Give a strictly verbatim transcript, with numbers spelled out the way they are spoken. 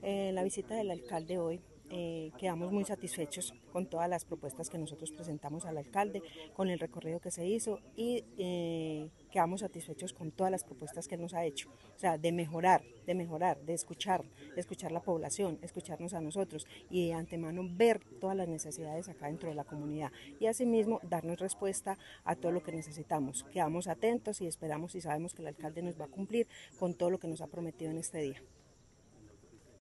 En la visita del alcalde hoy eh, quedamos muy satisfechos con todas las propuestas que nosotros presentamos al alcalde, con el recorrido que se hizo y eh, quedamos satisfechos con todas las propuestas que él nos ha hecho, o sea, de mejorar, de mejorar, de escuchar, de escuchar la población, escucharnos a nosotros y de antemano ver todas las necesidades acá dentro de la comunidad y asimismo darnos respuesta a todo lo que necesitamos. Quedamos atentos y esperamos y sabemos que el alcalde nos va a cumplir con todo lo que nos ha prometido en este día.